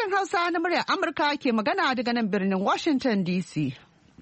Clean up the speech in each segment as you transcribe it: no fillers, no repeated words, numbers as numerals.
Sashen Hausa na muryar Amurka ke magana daga nan birnin Washington DC.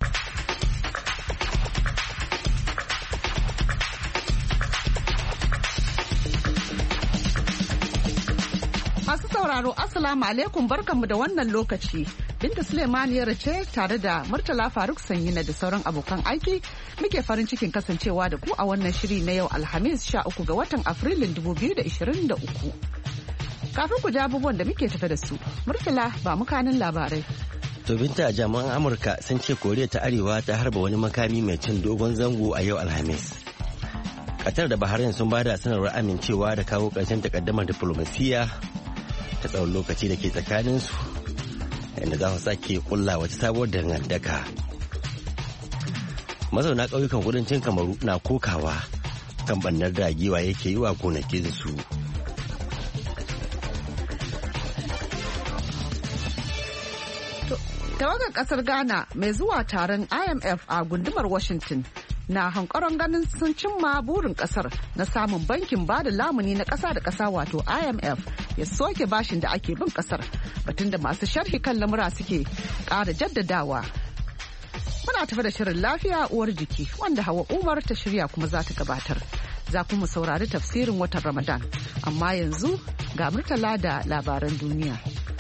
Masu sauraro, Assalamu alaikum, barkanmu da wannan lokaci. Binta Suleimaniyar ce tare da Murtala Faruk Sanyina da sauran abokan aiki muke farin cikin kasancewa da ku a wannan shiri na yau Alhamis 13 ga watan Afrilun 2023. Kafin ku ji abubuwan da muke tafe da su, Murtala ba mukanin labarai. To Binta, jami'an Amurka sun ce Koriya ta Arewa ta harba wani makami mai cin dogon zango a yau Alhamis. Qatar da Bahrain sun bada sanarwar amincewa da kawo ƙarshen takaddamar diflomasiyya ta tsawon lokaci da ke tsakaninsu, inda za su sake kulla wata sabuwar dangantaka. Mazauna ƙauyukan kudancin Kamaru na kokawa kan bannar da giwa yake yi wa gonakinsu. Tawagar kasar Ghana mai zuwa taron IMF a gundumar Washington na hankoron ganin sun cimma burin kasar na samun bankin bada lamuni na kasa da kasa wato IMF ya soke bashin da ake bin kasar, batun da masu sharhi kan lamura suke ƙara jaddadawa. Muna tafi da shirin lafiya uwar jiki wanda Hawa Umar ta shirya kuma za ta gabatar. Za kuma saurari tafsirin watan Ramadan, amma yanzu ga Murtala da labaran duniya.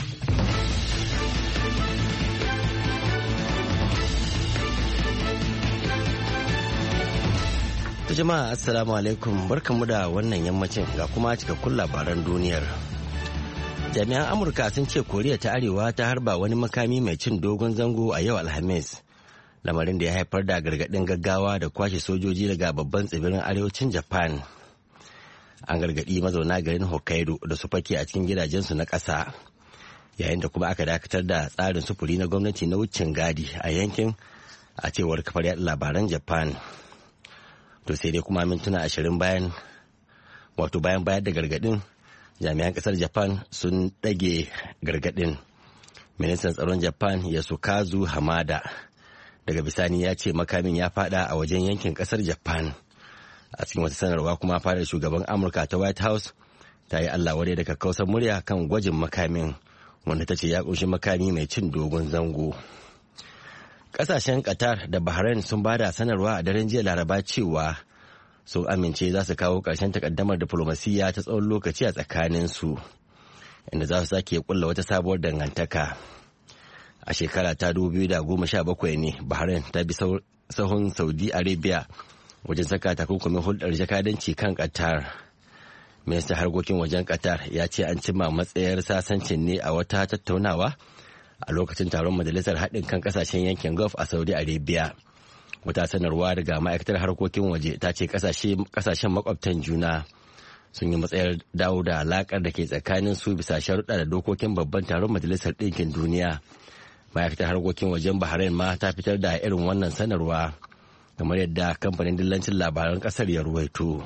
Jama'a assalamu alaikum, barkanmu da wannan yammacin ga kuma cikakkun labaran duniyar. Jami'an Amurka sun ce Koriya ta Arewa ta harba wani makami mai cin dogon zango a yau Alhamis, lamarin da ya haifar da gargaɗin gaggawa da kwashe sojoji daga babban tsibirin arewacin Japan. An gargaɗi mazauna garin Hokkaido da su fake a cikin gidajensu na ƙasa, yayin da kuma aka dakatar da tsarin sufuri na gwamnati na wucin gadi a yankin, a cewar kafar yaɗa labaran Japan. To sai dai kuma mintuna 20 bayan bayar da gargadin, jami'an kasar Japan sun ɗage gargadin. Ministan tsaron Japan Yasukazu Hamada daga bisani ya ce makamin ya fada a wajen yankin kasar Japan. A cikin wata sanarwa kuma fadar shugaban Amurka ta White House ta yi Allah wadai da kakkausar murya kan gwajin makamin, wanda ta ce ya kunshi makami mai cin dogon zango. Kasashen Qatar da Bahrain sun bada sanarwa a daren jiya Laraba cewa sun amince za su kawo ƙarshen takaddamar diflomasiyya ta tsawon lokaci a tsakaninsu, inda za su sake kulla wata sabuwar dangantaka. A shekara ta 2017 ne Bahrain ta bi sahun Saudi Arabia wajen saka takunkumin hulɗar jakadanci kan Qatar. Ministan harkokin wajen Qatar ya ce an cimma matsayar sasancin ne a wata tattaunawa a lokacin taron majalisar haɗin kan ƙasashen yankin Gulf a Saudi Arabia. Wata sanarwa daga ma'aikatar harkokin waje ta ce ƙasashen makwabtan juna sun yi matsayar dawo da alaƙar da ke tsakanin su bisa sharuɗa da dokokin babban taron majalisar ɗinkin duniya. Ma'aikatar harkokin wajen Bahrain ma ta fitar da irin wannan sanarwa, kamar yadda kamfanin dillancin labaran ƙasar ya ruwaito.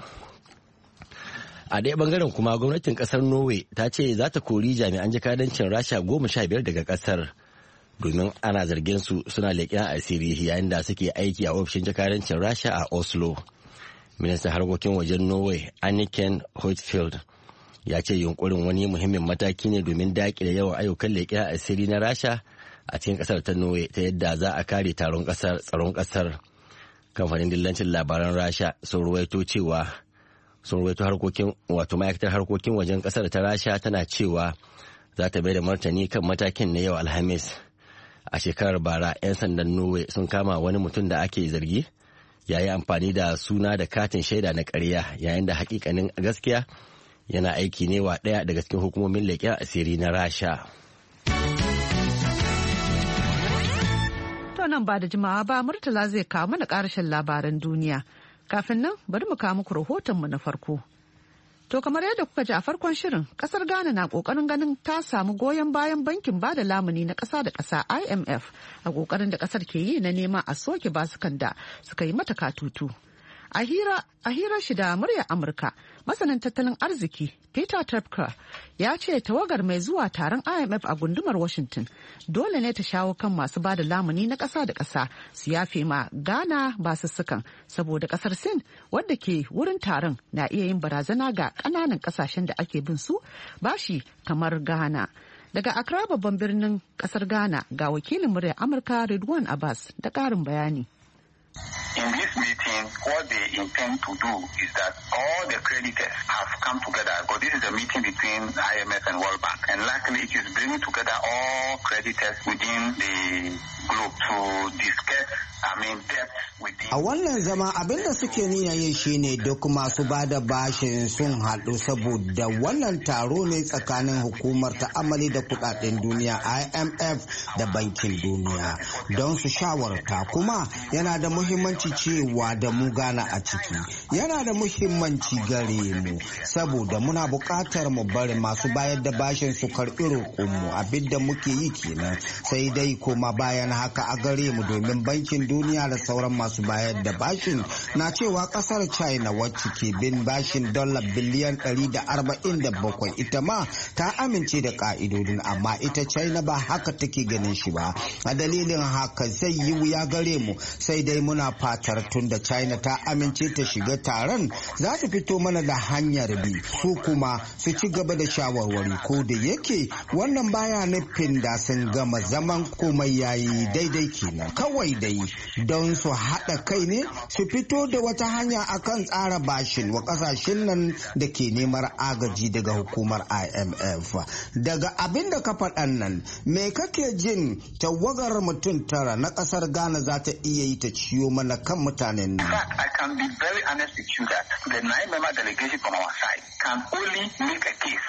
A ɗaya bangaren kuma gwamnatin ƙasar Norway ta ce za ta kori jami'an jakadancin Rasha 15 daga ƙasar domin ana zargin su suna leƙen asiri yayin da suke aiki a ofishin jakadancin Rasha a Oslo. Ministan harkokin wajen Norway Anniken Huitfeldt ya ce yunkurin wani muhimmin mataki ne domin daƙile yawan ayyukan leƙen asiri na Rasha a cikin ƙasar ta Norway ta yadda za a kare tsaron ƙasar. Kamfanin dillancin labaran Rasha sun ruwaito ma'aikatar harkokin wajen kasar ta Rasha tana cewa za ta bai da martani kan matakin na yau Alhamis. A shekarar bara 'yan sandan Norway sun kama wani mutum da ake zargi ya yi amfani da suna da katin shaida na ƙarya, yayin da hakikanin gaskiya yana aiki ne wa ɗaya daga cikin hukumomin leƙen asiri na Rasha. To nan ba da jimawa ba Murtala zai kawo mana ƙarashin labaran duniya. Kafin nan bari mu kawo muku rahotonmu na farko. To kamar yadda kuka ji a farkon shirin, kasar Ghana na kokarin ganin ta samu goyon bayan bankin bada lamuni na kasa da kasa IMF a kokarin da kasar ke yi na nema a soke basukan da suka yi mata katutu. A hira shi da muryar Amurka, masanin tattalin arziki Peter Trepka ya ce tawagar mai zuwa taron IMF a gundumar Washington dole ne ta shawo kan masu bada lamuni na ƙasa da ƙasa su yafe ma Ghana basussukan, saboda ƙasar Sin wadda ke wurin taron na iya yin barazana ga ƙananan ƙasashen da ake bin su bashi kamar Ghana. Daga Accra babban birnin kasar Ghana ga wakilin muryar Amurka Ridwan Abbas da ƙarin bayani. In this meeting, what they intend to do is that all the creditors have come together, because this is a meeting between IMF and World Bank, and luckily it is bringing together all creditors within the group to discuss A wannan zama abinda suke niyayi shine duk masu bada bashin sun haɗu saboda wannan taro ne tsakanin hukumar ta'amali da kudaden duniya IMF da bankin duniya don su shawarta, kuma yana da muhimmanci cewa da mu Ghana a ciki. Yana da muhimmanci gare mu saboda muna buƙatar mu bari masu bayar da bashin su karɓi roƙonmu, abinda muke yi kenan, sai dai kuma bayan haka a gare mu domin bankin duniya da sauran masu bayar da bashin na cewa kasar China wacce ke bin bashin $147 biliyan ita ma ta amince da ka'idodin, amma ita China ba haka take ganin shi ba. A dalilin haka zai yi wuya gare mu, sai dai muna fatar tun da China ta amince ta shiga taron za ta fito mana da hanyar bi, su kuma su ci gaba da shawarwari, ko da yake wannan baya nufin da sun gama zaman komai yayi daidai kenan. Kawai dai don su haɗa kai ne su fito da wata hanya akan tsara bashin wa ƙasashen nan da ke neman agaji daga hukumar IMF. Daga abin da ka faɗan nan, me kake jin tawagar mutum tara na ƙasar Ghana za ta iya yi ta ciyo mana kan mutanen nan? I can be very honest with you that the 9-member delegation from our side can only make a case.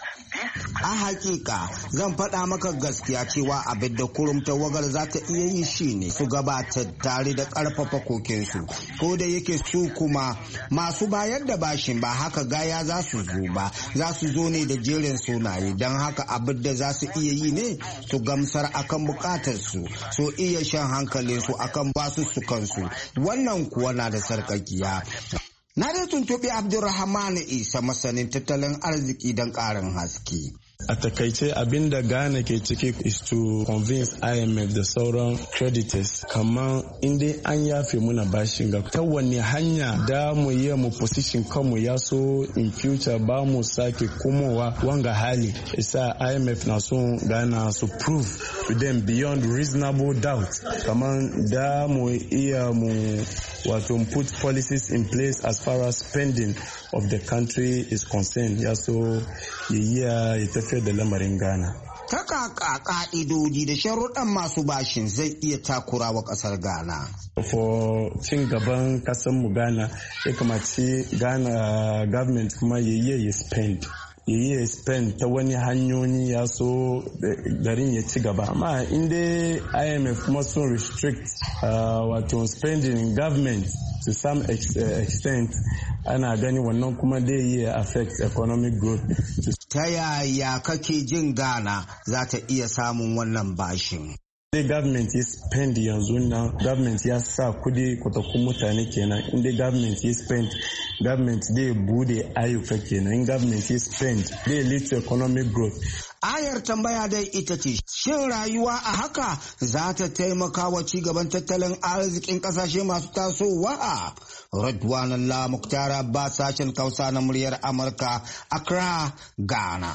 A hakika zan faɗa maka gaskiya cewa abin da kurum tawagar za ta iya yi shine su gabata tare da ƙarfafa kokensu, ko da yake su kuma masu bayar da bashin ba haka gaya za su zo ba, za su zo ne da jerin sunaye, don haka abin da za su iya yi ne su gamsar akan bukatarsu, su iya shan hankalinsu akan basussukansu, wannan kuwa na da sarƙaƙiya. Na dai tuntuɓi Abdulrahman Isa, masanin tattalin arziki, don ƙarin haske. A takaice abin da Ghana ke ciki is to convince IMF da sauran creditors kamar inda an yafe muna bashin ga ta wani hanya da mu yi mu position kanmu ya so in future ba mu sake komowa wanga hali. Isa IMF na so Ghana su prove to them beyond reasonable doubt kamar da mu iya mu wato put policies in place as far as spending of the country is concerned. Ya so ya tafiyar da lamarin Ghana. Ta kaka ka'idodi da sharuɗan masu bashin zai iya takura wa ƙasar Ghana. For cin gaban ƙasarmu Ghana, ya kamace Ghana government kuma ya spend. Ya spend ta wani hanyoyi ya so garin ya ci gaba. Amma inda IMF kuma sun restrict wato spending government to some extent, ana gani wannan kuma dai yi affect economic growth. Ta yaya kake jin Ghana za ta iya samun wannan bashin? Inda government ya spend yanzu nan, government ya sa kudi kwatakun mutane kenan. Inda government ya spend, government dai bude ayyuka kenan. In government ya spend, dai lead to economic growth. Ayar tambaya dai ita ce, shin rayuwa a haka za ta taimaka wa cigaban tattalin arzikin kasashe masu tasowa? Radwan Allah Mukhtar Abbas, sashen Hausa na muryar Amurka, Accra, Ghana.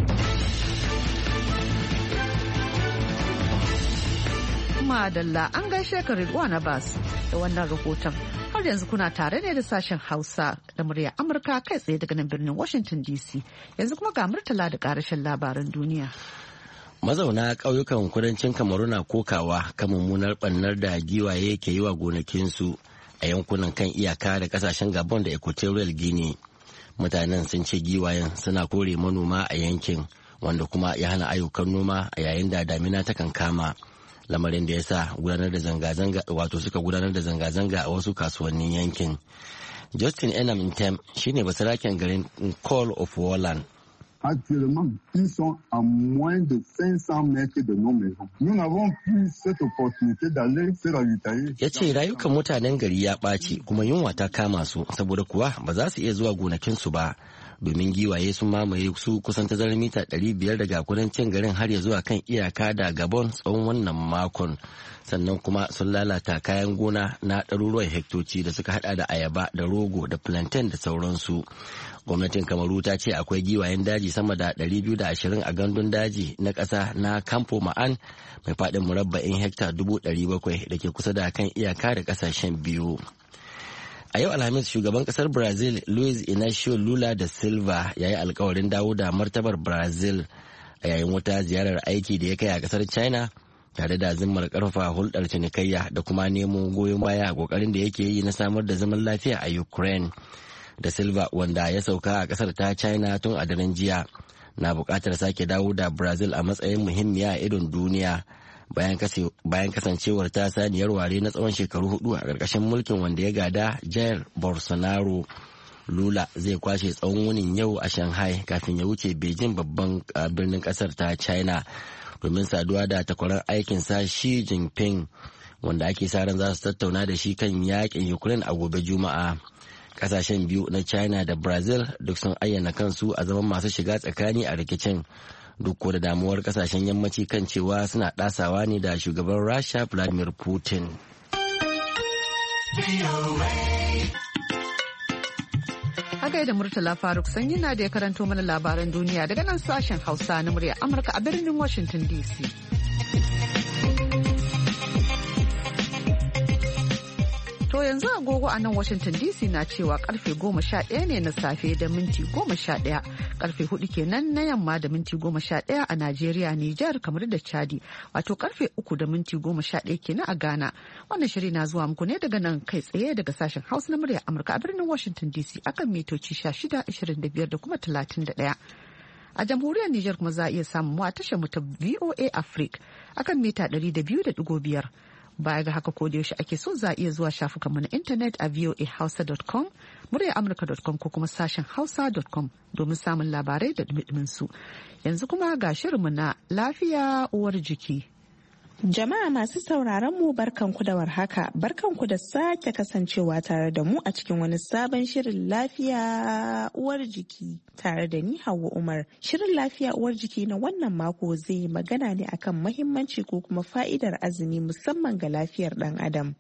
Madalla, an gaishe ka Radwan Abbas da wannan rahoton. Har yanzu kuna tare ne da sashen Hausa da muryar Amurka kai tsaye daga nan birnin Washington DC. Yanzu kuma ga Murtala da karashin labaran duniya. Mazauna ƙauyukan kudancin Kamaru na kokawa kan mummunar ɓannar da giwaye ke yi wa gonakinsu a yankunan kan iyaka da ƙasashen Gabon da Equatorial Guinea. Mutanen sun ce giwayen suna kore manoma a yankin, wanda kuma ya hana ayyukan noma a yayin da damina ta kankama. Lamarin da ya sa gudanar da zanga-zanga wato suka gudanar da zanga-zanga a wasu kasuwannin yankin. Justin Enam Intem shine basaraken garin Call of Warland. Actuellement, ils sont à moins de 500 mètres de nos maisons. Nous n'avons plus cette opportunité d'aller se ravitailler. Ya ce rayukan mutanen gari ya ɓaci kuma yunwa ta kama su, saboda kuwa ba za su iya zuwa gonakinsu ba. Domin giwaye sun mamaye su kusan tazarar mita 500 daga kudancin garin har ya zuwa kan iyaka da Gabon tsawon wannan makon. Sannan kuma sun lalata kayan gona na ɗaruruwan hektoci da suka hada da ayaba da rogo da plantain da sauransu. Gwamnatin Kamaru ta ce akwai giwayen daji sama da 220 a gandun daji na ƙasa na Campo Ma'an mai faɗin murabba'in hekta 700,000 da ke kusa da kan iyaka da ƙasashen biyu. A yau Alhamis shugaban ƙasar Brazil Luiz Inacio Lula da Silva ya yi alkawarin dawo da martabar Brazil a yayin wata ziyarar aiki da ya kai a ƙasar China tare da zimmar ƙarfafa hulɗar cinikayya da kuma nemo goyon baya a ƙoƙarin da yake yi na samar da zaman lafiya a Ukraine. Da Silva wanda ya sauka a kasar ta China tun a daren jiya na bukatar sake dawo da Brazil a matsayin muhimmiya a idon duniya bayan kasancewar ta saniyar ware na tsawon shekaru 4 a ƙarƙashin mulkin wanda ya gada Jair Bolsonaro. Lula zai kwashe tsawon wunin yau a Shanghai kafin ya wuce Beijing babban birnin kasar ta China domin saduwa da takwarar aikinsa Xi Jinping wanda ake sa ran za su tattauna da shi kan yakin Ukraine a gobe Juma'a. Kasashen biyu na China da Brazil duk sun ayyana kansu a zaman masu shiga tsakani a rikicin duk da damuwar kasashen yammaci kan cewa suna ɗasawa ne da shugaban Rasha Vladimir Putin. Haka da Murtala Faruk Sanyi na da ya karanto mana labaran duniya daga nan sashen Hausa na murya Amurka a birnin Washington DC. To yanzu agogo a nan Washington DC na cewa karfe 11 ne na safe da minti 11, karfe 4 kenan na yamma da minti 11 a Najeriya, Nijar, kamar da Chadi, wato karfe 3 da minti 11 kenan a Ghana. Wannan shiri na zuwa muku ne daga nan kai tsaye daga sashen Hausa na murya Amurka a birnin Washington DC akan mitoci 16, 25 da kuma 31. A jamhuriyar Nijar kuma za a iya samun mu a tashar mu ta VOA Africa akan mita 200.5. Baya ga haka ko da yaushe ake so za a iya zuwa shafukanmu na intanet a voahausa.com, muryaamurka.com ko kuma sashen hausa.com domin samun labarai da dumi su. Yanzu kuma ga shirinmu na lafiya uwar jiki. Jama'a masu sauraron mu barkanku da warhaka, barkanku da sake kasancewa tare da mu a cikin wani sabon shirin lafiya uwar jiki tare da ni Hauwa Umar. Shirin lafiya uwar jiki na wannan mako zai yi magana ne akan mahimmanci ko kuma fa'idar azumi musamman ga lafiyar ɗan adam.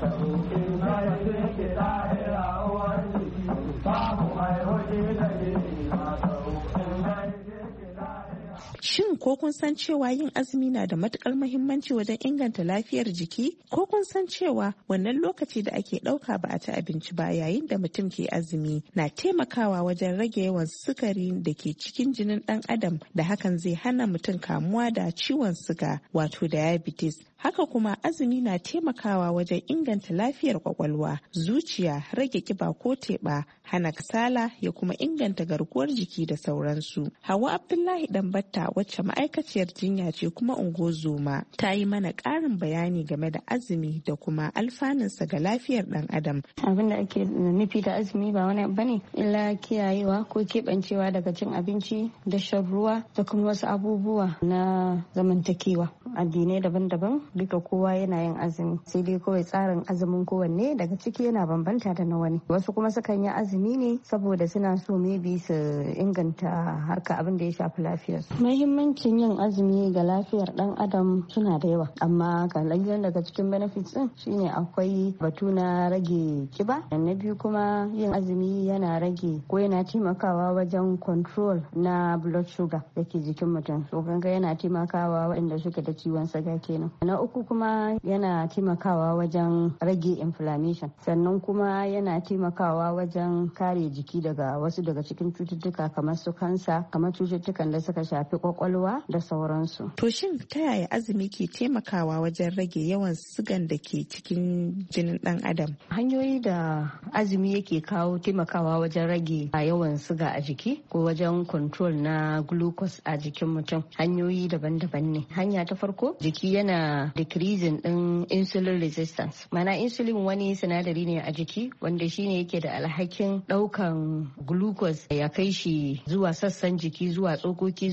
Shin ko kun san cewa yin azumi na da matukar muhimmanci wajen inganta lafiyar jiki? Ko kun san cewa wannan lokaci da ake ɗauka ba a ci abinci ba yayin da mutum ke azumi na taimakawa wajen rage yawan sukari da ke cikin jinin ɗan adam da hakan zai hana mutum kamuwa da ciwon suga wato diabetes. Haka kuma azumi na taimakawa wajen inganta lafiyar kwakwalwa, zuciya, rage kiba ko teɓa, hana kasala ya kuma inganta garkuwar jiki da sauransu. Hauwa Abdullahi Dambatta wacce ma'aikaciyar jinya ce kuma ungozoma ta yi mana ƙarin bayani game da azumi da kuma alfanunsa ga lafiyar ɗan adam. Abin da ake nufi da azumi ba wani bane illa kiyayewa ko keɓancewa daga cin abinci da shan ruwa da kuma wasu abubuwa na zamantakewa. Addinai daban-daban duka kowa yana yin azumi sai dai kawai tsarin azumin kowanne daga ciki yana bambanta da na wani. Wasu kuma sukan yi azumi ne saboda suna so maybe su inganta harka abin da ya shafi lafiyarsu. Muhimmancin yin azumi ga lafiyar dan adam suna da yawa amma kalilan daga cikin benefits din shine akwai batu na rage kiba, na biyu kuma yin azumi yana rage ko yana taimakawa wajen control na blood sugar da ke jikin mutum, so ganga yana taimakawa waɗanda suke da ciwon suga kenan. Na uku kuma yana taimakawa wajen rage inflammation, sannan kuma yana taimakawa wajen kare jiki daga wasu daga cikin cututtuka kamar su kansa, kamar cututtukan da suka shafi kwakwalwa da sauransu. To shin ta yaya azumi ke taimakawa wajen rage yawan sugan da ke cikin jinin dan adam? Hanyoyi da azumi yake kawo taimakawa wajen rage yawan suga a jiki ko wajen control na glucose a jikin mutum hanyoyi daban-daban ne. Hanya ta farko, jiki yana decreasing din insulin resistance, mana insulin wani sinadari ne a jiki wanda shine yake da alhakin daukan glucose ya kai shi zuwa sassan jiki, zuwa tsokoki, zuwa cells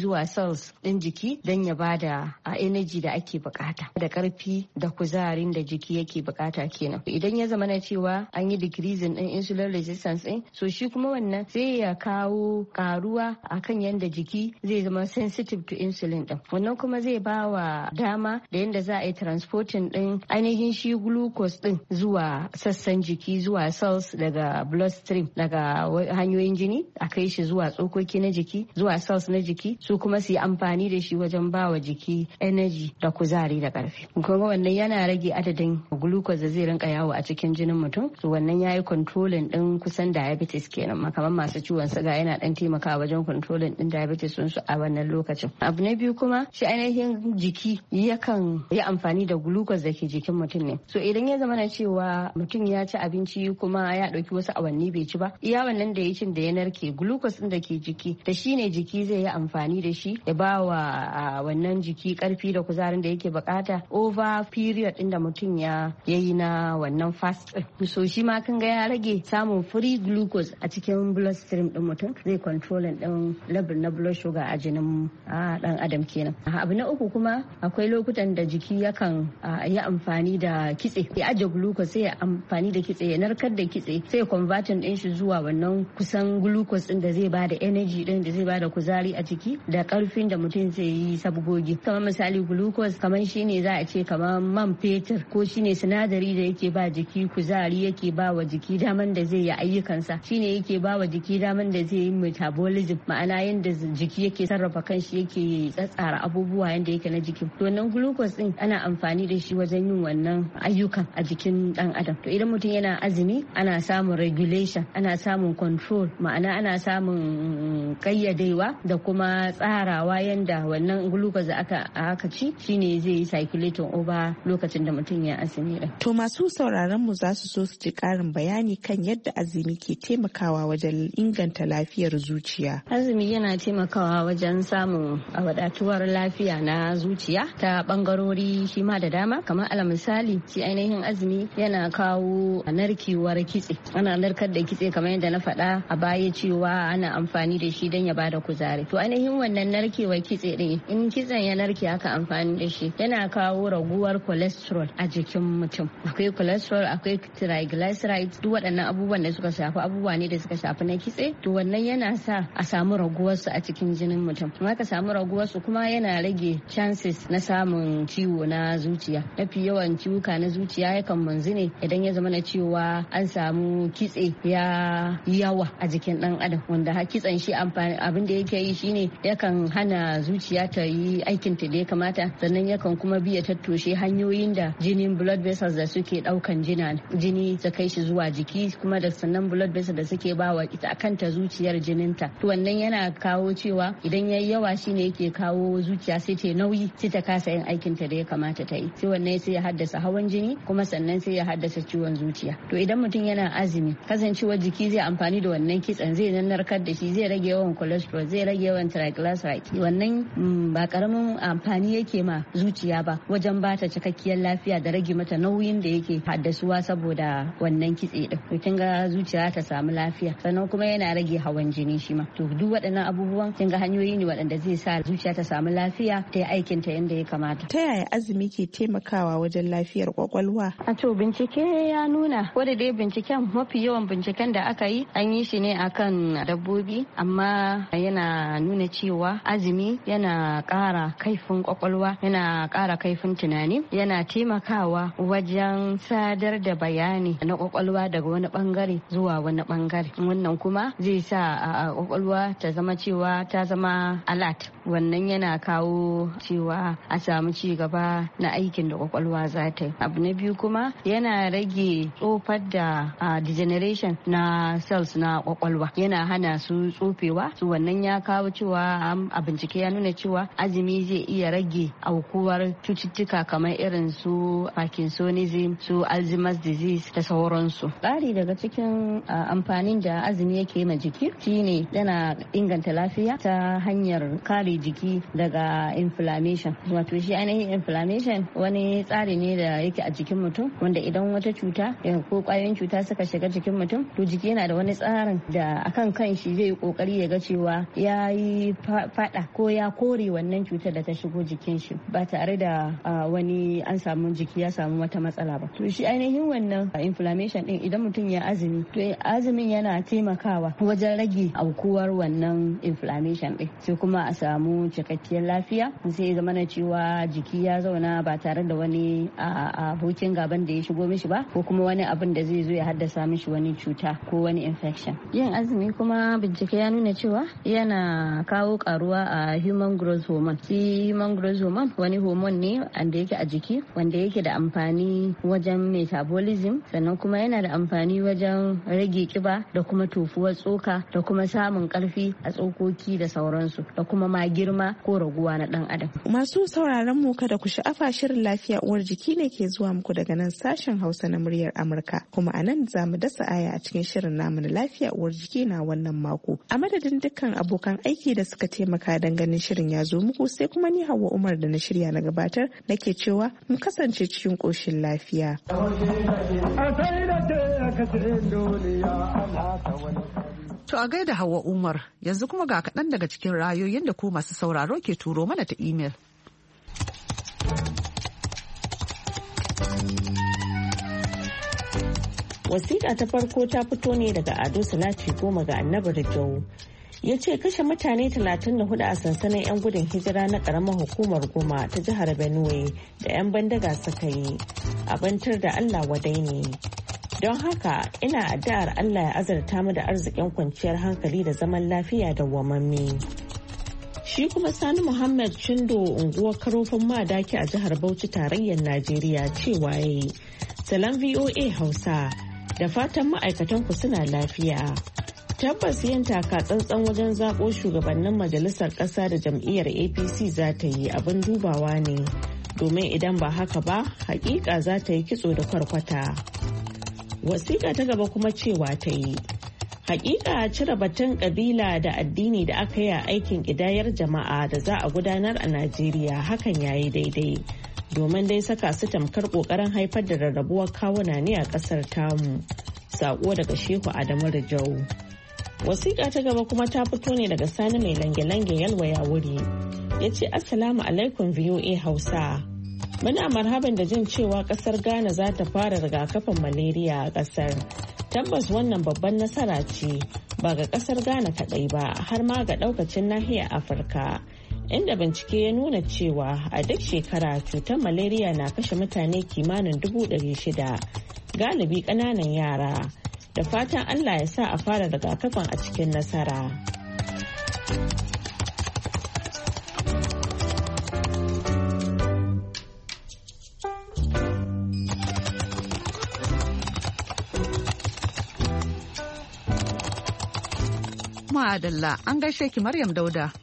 cells din jiki don ya bada energy da ake bukata da karfi da kuzarin da jiki yake bukata kenan. Idan ya zama na cewa an yi decreasing din insulin resistance din, so shi kuma wannan zai ya kawo karuwa akan yanda jiki zai zama sensitive to insulin din. Wannan kuma zai ba wa dama da yanda za a yi transporting din ainihin shi glucose din zuwa sassan jiki, zuwa cells daga bloodstream, daga hanyoyin jini a kai shi zuwa tsokoki na jiki, zuwa cells na jiki, su kuma su yi amfani da shi wajen ba wa jiki energy da kuzari da karfi. Kuma wannan yana rage adadin glucose da zai rinka yawo a cikin jinin mutum, so wannan yayi controlling din kusan diabetes kenan. Kamar masu ciwon suga yana dan taimakawa wajen controlling din diabetes sun su a wannan lokacin. Abu na biyu kuma shi ainihin jiki yakan yi amfani da glucose da ke jikin mutum ne. So idan ya zama na cewa mutum ya ci abinci kuma ya dauki wasu awanni bai ci ba, iya wannan da ya cin da ya narke glucose din da ke jiki da shi ne jiki zai yi amfani da shi ya ba wa wannan jiki karfi da kuzarin da yake bukata over period din da mutum ya yi na wannan fast din. So shi ma kan ga ya rage samun free glucose a cikin bloodstream din mutum, zai controlling din level na blood sugar a jinin dan adam kenan. Abu na uku kuma akwai lokutan da jiki yakan yi amfani da kitse, ya aje glucose sai ya amfani da kitse, ya narkar da kitse sai converting din shi zuwa wannan kusan glucose din da zai bada energy din da zai bada kuzari a jiki da karfin da mutum zai yi sabgogi. Kamar misali glucose kamar shine za a ce kamar man fetur, ko shine sinadari da yake ba jiki kuzari, yake ba wa jiki daman da zai yi ayyukansa, shine yake ba wa jiki daman da zai yi metabolism, ma'ana yanda jiki yake sarrafa kanshi, yake tsatsara abubuwa yanda yake na jiki. To wannan glucose din ana amfani da shi wajen yin wannan ayyukan a jikin dan adam. To idan mutum yana azumi ana samun regulation, ana samun control, ma'ana ana samun kayyadewa da kuma tsarawa yanda wannan glucose da aka ci shine zai yi circulating over lokacin da mutum ya azumi din. To masu sauraron mu za su so su ji karin bayani kan yadda azumi ke taimakawa wajen inganta lafiyar zuciya. Azumi yana taimakawa wajen samun wadatuwar lafiya na zuciya ta bangarori shi ma da dama. Kamar alal misali, shi ainihin azumi yana kawo narkewar kitse, ana narkar da kitse kamar yadda na faɗa a baya cewa ana amfani da shi don ya bada kuzari. To ainihin wannan narkewar kitse din, in kitsen ya narke aka amfani da shi, yana kawo raguwar cholesterol a jikin mutum. Akwai cholesterol, akwai triglycerides, duk waɗannan abubuwan da suka shafi abubuwa ne da suka shafi na kitse. To wannan yana sa a samu raguwarsu a cikin jinin mutum. Kuma ka samu raguwarsu kuma yana rage chances na samun ciwo na zuciya. Mafi yawan ciwuka na zuciya yakan manzu ne idan ya zama na cewa an samu kitse ya yawa a jikin dan adam, wanda kitsen shi amfani abin da yake yi shine yakan hana zuciya ta yi aikin ta da ya kamata, sannan yakan kuma biya tattoshe hanyoyin da jinin blood vessels da suke daukan jini ta kai shi zuwa jiki, kuma da sannan blood vessels da suke bawa ita kanta zuciyar jininta. To wannan yana kawo cewa idan yayi yawa shine yake kawo zuciya sai ta nauyi, sai ta kasa yin aikin ta da ya kamata ta yi, sai wannan sai ya haddasa hawan jini, kuma sannan sai ya haddasa ciwon zuciya. To idan mutum yana azumi, kasancewar jiki zai amfani da wannan kitsen, zai narkar da shi, zai rage yawan cholesterol, zai rage yawan triglycerides. Wannan ba karamin amfani yake ma zuciya ba wajen ba ta cikakkiyar lafiya da rage mata nauyin da yake haddasuwa saboda wannan kitse din. To kin ga zuciya ta samu lafiya, sannan kuma yana rage hawan jini shi ma. To duk waɗannan abubuwan kin ga hanyoyi ne waɗanda zai sa zuciya ta samu lafiya, ta yi aikin ta yadda ya kamata. Ta yaya azumi ke taimakawa wajen lafiyar kwakwalwa? A to bincike ya nuna, ko da dai binciken mafi yawan binciken da aka yi an yi shi ne akan dabbobi, amma yana nuna cewa azumi yana ƙara kaifin kwakwalwa, yana ƙara kaifin tunani, yana taimakawa wajen sadar da bayani na kwakwalwa daga wani bangare zuwa wani bangare. Wannan kuma zai sa kwakwalwa ta zama cewa ta zama alert. Wannan yana kawo cewa a samu ci gaba na aikin da kwakwalwa za ta yi. Abu na biyu kuma yana rage tsofar da degeneration na cells na kwakwalwa, yana hana su tsofewa. Su wannan ya kawo cewa a bincike ya nuna cewa azumi zai iya rage aukuwar cututtuka kamar irin su Parkinsonism, su Alzheimer's disease da sauransu. Ƙari daga cikin amfanin da azumi yake ma jiki shine yana inganta lafiya ta hanyar kare jiki daga inflammation. Wato shi ainihin inflammation wani tsari ne da yake a jikin mutum, wanda idan wata cuta ko kwayoyin cuta suka shiga jikin mutum, to jiki yana da wani tsarin da akan kan shi zai yi kokari ya ga cewa ya yi hada ko ya kore wannan cutar da ta shigo jikin shi ba tare da wani an samu jiki ya samu wata matsala ba. To shi ainihin wannan inflammation din idan mutum ya azumi, to azumin yana taimakawa wajen rage aukuwar wannan inflammation din, sai kuma a samu cikakkiyar lafiya, sai ya zama na cewa jiki ya zauna ba tare da wani abokin gaban da ya shigo mishi ba, ko kuma wani abin da zai zo ya haddasa mishi wani cuta ko wani infection. Yin azumi kuma bincike ya nuna cewa yana kawo karuwa a human growth hormone. Shi human growth hormone wani hormone ne wanda yake a jiki, wanda yake da amfani wajen metabolism, sannan kuma yana da amfani wajen rage kiba da kuma tofuwar tsoka da kuma samun karfi a tsokoki da sauransu, da kuma ma girma ko raguwa na dan adam. Masu sauraron mu kada ku sha'afa, shirin lafiya uwar jiki ne ke zuwa muku daga nan sashen Hausa na muryar Amurka, kuma a nan za mu dasa aya a cikin shirin namu na lafiya uwar jiki na wannan mako. A madadin dukkan abokan aiki da suka taimaka don ganin shirin ya zo muku, sai kuma ni Hauwa Umar da na shirya na gabatar nake cewa mu kasance cikin koshin lafiya. To a gaida Hauwa Umar, yanzu kuma ga kaɗan daga cikin rayoyin da ku masu sauraro ke turo mana ta imel. Wasiƙa ta farko ta fito ne daga Ado Salati Goma ga Annabi Rijau. Ya ce kashe mutane 34 a sansanin 'yan gudun hijira na ƙaramar hukumar Goma ta jihar Benue da 'yan bandaga suka yi abantar da Allah wadai ne. Don haka ina addu'ar Allah ya azurta mu da arzikin kwanciyar hankali da zaman lafiya da wamamme. Shi kuma Sani Muhammad Chindo unguwar Karofin Madaki a jihar Bauchi tarayyar Najeriya cewa yayi Salam VOA Hausa, da fatan ma'aikatanku suna lafiya. Tabbas yin taka tsantsan wajen zaɓo shugabannin majalisar ƙasa da jam'iyyar APC za ta yi abin dubawa ne, domin idan ba haka ba hakika za ta yi kitso da kwarkwata. Wasiƙa ta gaba kuma cewa ta yi hakika cire batun ƙabila da addini da aka yi a aikin ƙidayar jama'a da za a gudanar a Najeriya hakan yayi daidai, domin dai saka su tamkar ƙoƙarin haifar da rarrabuwar kawuna ne a ƙasar tamu. Saƙo daga Shehu Adamu Rijau. Wasiƙa ta gaba kuma ta fito ne daga Sani mai lange-lange yalwaya wuri. Ya ce Assalamu alaikum VOA Hausa. Muna marhaban da jin cewa ƙasar Ghana za ta fara rigakafin malaria a ƙasar. Tabbas wannan babban nasara ce ba ga ƙasar Ghana kaɗai ba, har ma ga ɗaukacin nahiyar Afirka. Inda bincike ya nuna cewa a duk shekara cutar malaria na kashe mutane kimanin 600,000, galibi ƙananan yara. Da fatan Allah ya sa a fara rigakafin a cikin nasara. Ma'adalla, an gaishe ki Maryam Dauda.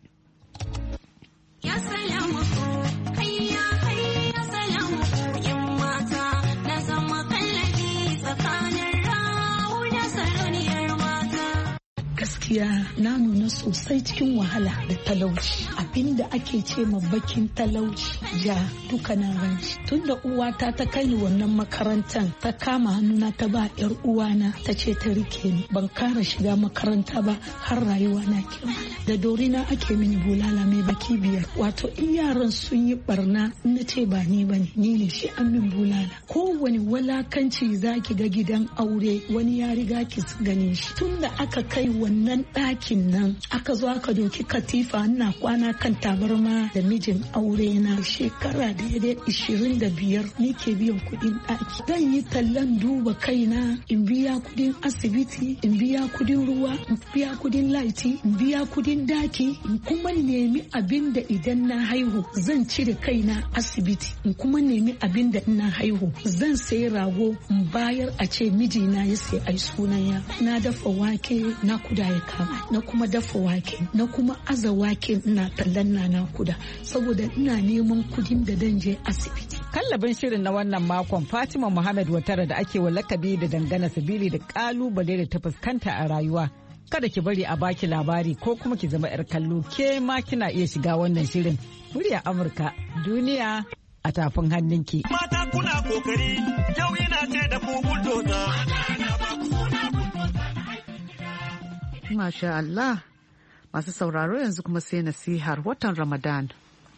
gaskiya na nuna sosai cikin wahala da talauci, abinda ake ce ma bakin talauci ja duka na ranci. Tunda uwata ta kai ni wannan makarantar, ta kama hannuna ta ba yar uwana ta ce ta rike ni, ban kara shiga makaranta ba har rayuwa na kirmala. Da dorina ake mini bulala mai baki 5, wato in yaran sun yi barna na ce ba ni bane, ni ne shi an min bulala. Kowane walakanci zaki ga gidan aure wani ya riga ki gane shi. Tunda aka kai wannan ɗakin nan aka zo aka doki katifa, ina kwana kan tabarma da mijin aure na shekara da 25 ni ke biyan kuɗin ɗaki. Zan yi tallan duba kaina, in biya kuɗin asibiti, in biya kuɗin ruwa, in biya kuɗin laiti, in biya kuɗin daki, in kuma nemi abin da idan na haihu zan cire kaina asibiti, in kuma nemi abin da ina haihu zan sayi rago in bayar a ce mijina ya sai ai sunan ya. Na dafa wake na kuda ya kama, na kuma dafa wake, na kuma aza wake ina tallan na kuda saboda ina neman kudin da dan je asibiti. Kallabin shirin na wannan makon Fatima Muhammad Watara da ake wa lakabi da dangana sabili da kalubale da ta fuskanta a rayuwa. Kada ki bari a baki labari ko kuma ki zama 'yar kallo, ke ma kina iya shiga wannan shirin. Murya Amurka, duniya a tafin hannunki. Mata kuna kokari, yau ina ce da ku bulldozer. Masha Allah. Masu sauraro yanzu kuma sai nasihar watan Ramadan.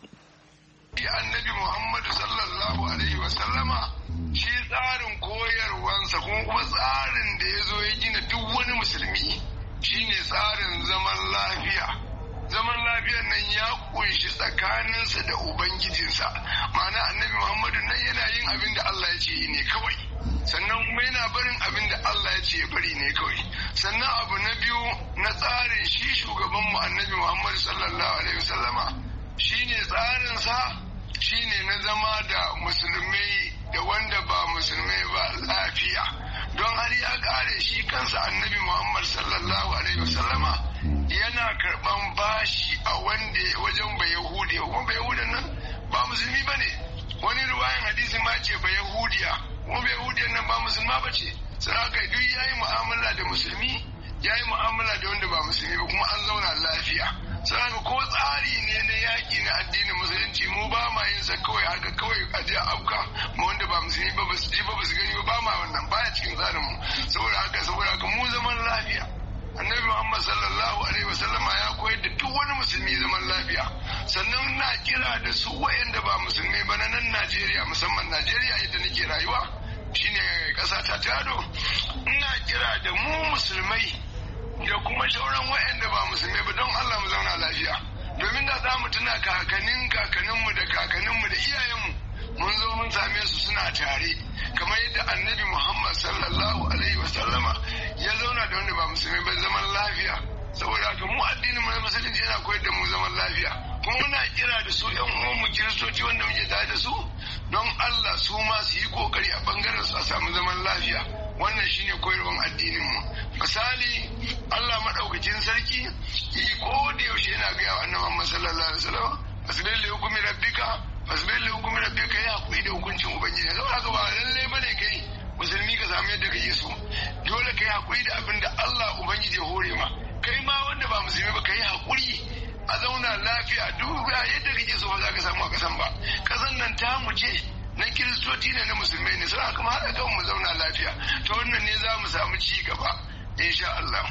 Annabi Muhammadu sallallahu alaihi wasallama shi tsarin koyarwansa kuma tsarin da ya zo ya gina duk wani musulmi shine tsarin zaman lafiya. Zaman lafiyar nan ya kunshi tsakaninsa da Ubangijinsa. Ma'ana Annabi Muhammadu nan yana yin abin da Allah ya ce yi ne kawai. Sannan kuma yana barin abin da Allah ya ce ya bari ne kawai. Sannan abu na biyu na tsarin shi shugabanmu Annabi Muhammadu sallallahu alaihi wasallama shine tsarinsa shine na zama da musulmai da wanda ba musulmai ba lafiya. Don har ya kare shi kansa Annabi Muhammad sallallahu alaihi wasallama yana karban bashi a wanda wajen Bayahudiya, kuma Bayahudiyan nan ba musulmi bane. Wani ruwayan hadisi ma ce Bayahudiya, kuma Bayahudiyan nan ba musulma bace. Sai haka duk yayi mu'amala da musulmi, yayi mu'amala da wanda ba musulmi ba, kuma an zauna lafiya. Sai ko tsari ne na yaƙi na addinin musulunci mu ba ma yin sa kawai haka kawai a je afka mu wanda ba musulmi ba su ji ba su gani ba ma wannan baya cikin tsarin mu. Saboda haka mu zaman lafiya. Annabi Muhammad sallallahu alaihi wasallam ya koyar da duk wani musulmi zaman lafiya. Sannan na kira da su wayanda ba musulmi ba na nan Najeriya, musamman Najeriya yadda nake rayuwa shine ƙasa ta Tado. Ina kira da mu musulmai da kuma shauran wayanda ba musulmi ba don Allah mu zauna lafiya. Domin da za mu tuna kakanninmu da kakanninmu da iyayenmu mun zo mun same su suna tare kamar yadda Annabi Muhammad sallallahu alaihi wasallama ya zauna da wanda ba musulmi ba zaman lafiya. Saboda haka mu addinin mu na musulunci yana koyar da mu zaman lafiya. Kuma muna kira da su ƴan uwanmu kiristoci wanda muke tare da su don Allah su ma su yi kokari a bangaren su a samu zaman lafiya. Wannan shine koyarwar addinin mu. Misali Allah madaukakin sarki ko da yaushe yana ga Annabi Muhammad sallallahu alaihi wasallam asbil li hukmi rabbika fasbil li hukmi rabbika ya hakuri da hukuncin ubangiji. Saboda haka ba lalle bane kai musulmi ka samu yadda kake so. Dole kai hakuri da abin da Allah ubangiji ya hore ma. Kai ma wanda ba musulmi ba kai hakuri a zauna lafiya duk yadda kake so ba za ka samu a kasan ba. Kasan nan ta mu ce na kiristoci ne na musulmai ne sai kuma haɗa kan mu zauna lafiya. To wannan ne za mu samu ci gaba insha Allah.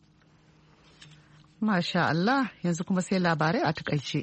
Masha Allah, yanzu kuma sai labarai a takaice.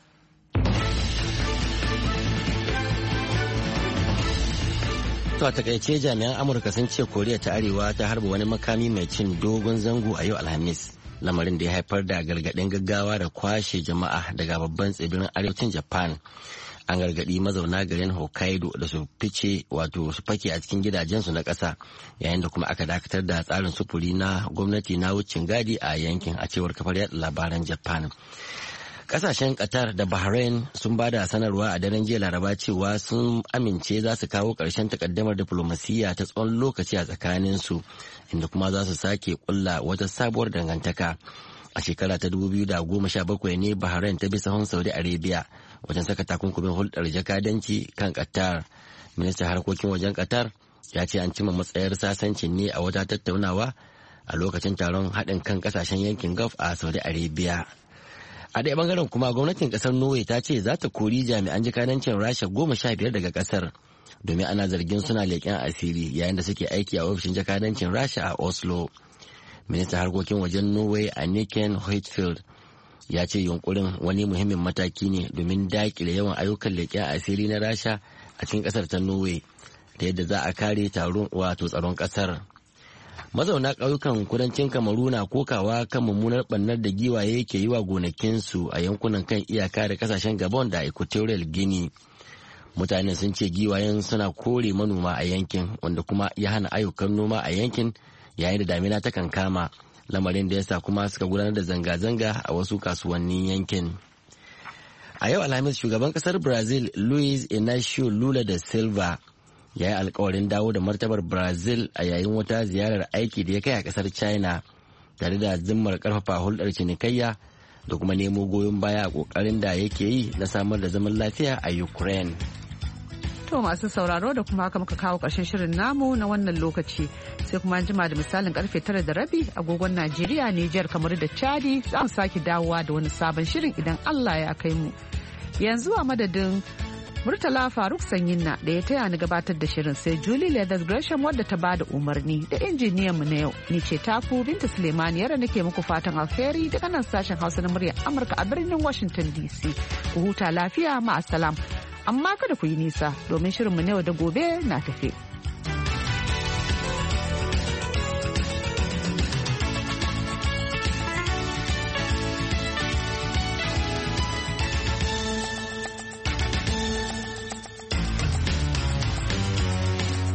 To a takaice jami'an Amurka sun ce Koriya ta Arewa ta harba wani makami mai cin dogon zango a yau Alhamis. Lamarin da ya haifar da gargaɗin gaggawa da kwashe jama'a daga babban tsibirin arewacin Japan. An gargaɗi mazauna garin Hokkaido da su fice wato su fake a cikin gidajensu na ƙasa yayin da kuma aka dakatar da tsarin sufuri na gwamnati na wucin gadi a yankin a cewar kafar yada labaran Japan. Kasashen Qatar da Bahrain sun ba da sanarwa a daren jiya Laraba cewa sun amince za su kawo ƙarshen takaddamar diflomasiyya ta tsawon lokaci a tsakaninsu inda kuma za su sake kulla wata sabuwar dangantaka. A shekara ta 2017 ne Bahrain ta bi sahun Saudi Arabia wajen saka takunkumin hulɗar jakadanci kan Qatar. Ministan harkokin wajen Qatar ya ce an cima matsayar sasancin ne a wata tattaunawa a lokacin taron haɗin kan ƙasashen yankin Gulf a Saudi Arabia. A ɗaya bangaren kuma gwamnatin ƙasar Norway ta ce za ta kori jami'an jakadancin Rasha 15 daga ƙasar domin ana zargin suna leƙen asiri yayin da suke aiki a ofishin jakadancin Rasha a Oslo. Ministan harkokin wajen Norway Anniken Huitfeldt ya ce yunkurin wani muhimmin mataki ne domin daƙile yawan ayyukan leƙen asiri na Rasha a cikin ƙasar ta Norway da yadda za a kare taron wato tsaron ƙasar. Mazauna ƙauyukan kudancin Kamaru na kokawa kan mummunar ɓannar da giwaye ke yi wa gonakinsu a yankunan kan iyaka da ƙasashen Gabon da Equatorial Guinea. Mutane sun ce giwayen suna kore manoma a yankin wanda kuma ya hana ayyukan noma a yankin yayin da damina ta kankama, lamarin da ya sa kuma suka gudanar da zanga-zanga a wasu kasuwannin yankin. A yau Alhamis shugaban ƙasar Brazil Luiz Inacio Lula da Silva ya yi alkawarin dawo da martabar Brazil a yayin wata ziyarar aiki da ya kai a kasar China tare da zimmar karfafa hulɗar cinikayya da kuma nemo goyon baya a kokarin da yake yi na samar da zaman lafiya a Ukraine. To masu sauraro da kuma haka muka kawo ƙarshen shirin namu na wannan lokaci sai kuma jima da misalin karfe 9:30 agogon Najeriya, Nijar, kamar da Chadi za mu sake dawowa da wani sabon shirin idan Allah ya kai mu. Yanzu a madadin Murtala Faruk Sanyinna da ya taya ni gabatar da shirin, sai Julie Leathers Gresham wadda ta bada umarni, da injiniyan mu na yau. Ni ce taku Binta Suleiman, yara nake muku fatan alheri daga nan sashen Hausa na muryar Amurka a birnin Washington DC. Ku huta lafiya, ma'assalam. Amma kada ku yi nisa domin shirin mu na yau da gobe na tafe.